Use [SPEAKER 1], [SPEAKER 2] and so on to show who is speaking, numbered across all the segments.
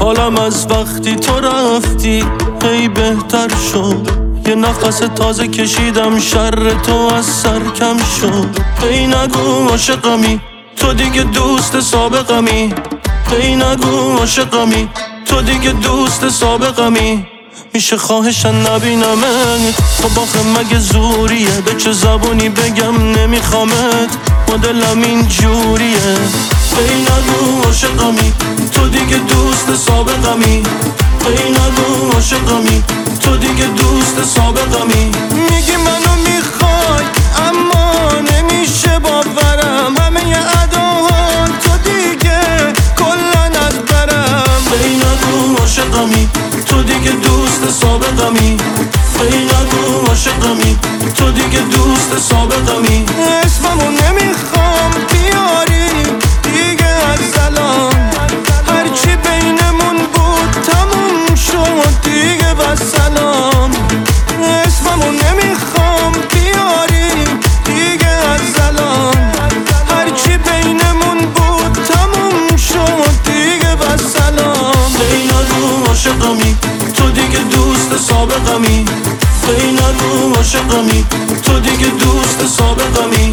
[SPEAKER 1] حالم از وقتی تو رفتی هی بهتر شد. یه نفس تازه کشیدم شر تو از سر کم شد. هی نگو عاشقمی تو دیگه دوست سابقمی. هی نگو عاشقمی تو دیگه دوست سابقمی. میشه خواهشن نبینمت خب آخه مگه زوریه؟ به چه زبونی بگم نمیخوامت؟ مدلم این جوریه. هی نگو عاشقمی تو دیگه دوست سابقمی. هی نگو عاشقمی تو دیگه دوست سابقمی. میگی منو میخوای اما نمیشه باورم. همه اداها تو دیگه کلن از برم. هی نگو عاشقمی تو دیگه دوست سابقمی. هی نگو عاشقمی تو دیگه دوست سابقمی. اسممو نمیخوام بیاری دیگه از الان. هرچی بینمون بود تموم شد دیگه و سلام. اسممو نمیخوام بیاری دیگه از الان. هرچی بینمون بود تموم شد دیگه و سلام. هی نگو عاشقمی تو دیگه دوست سابقمی. هی نگو عاشقمی تو دیگه دوست سابقمی.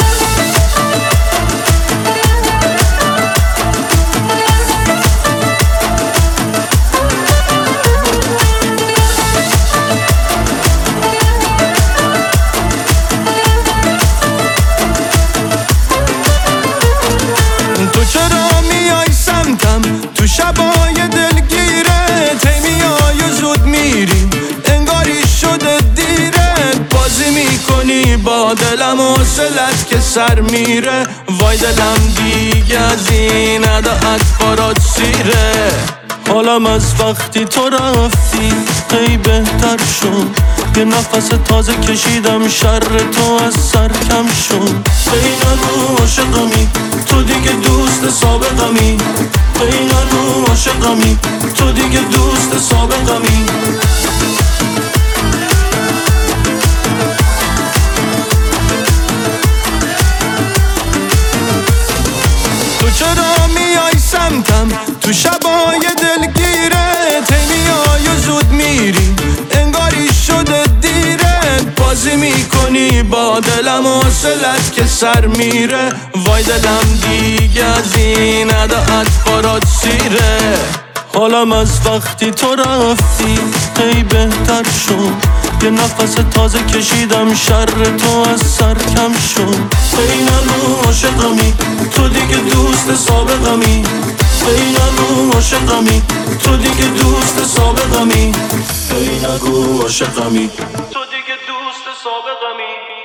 [SPEAKER 1] تو چرا میای سمتم تو شبای دلگیرت؟ هی میای و زود میری انگاری شده دیره. بازی میکنی با دلم و حوصلت که سر میره. وای دلم دیگه از این عداعت برات سیره. حالم از وقتی تو رفتی هی بهتر شد. یه نفس تازه کشیدم شر تو از سر کم شد. هی نگو عاشقمی تو دیگه دوست سابقمی. هی نگو عاشقمی تو دیگه دوست سابقمی. تو چرا میای سمتم تو شبای دلگیرت؟ هی میای و زود میری انگاری شده دیره. بازی میکنی با دلم و حوصلت که سر میره. وای دلم دیگه از این عداعت برات سیره. حالم از وقتی تو رفتی هی بهتر شد. یه نفس تازه کشیدم شر تو از سر کم شد. هی نگو عاشقمی تو دیگه دوست سابقمی. هی نگو عاشقمی تو دیگه دوست سابقمی. هی نگو عاشقمی تو دیگه دوست سابقمی.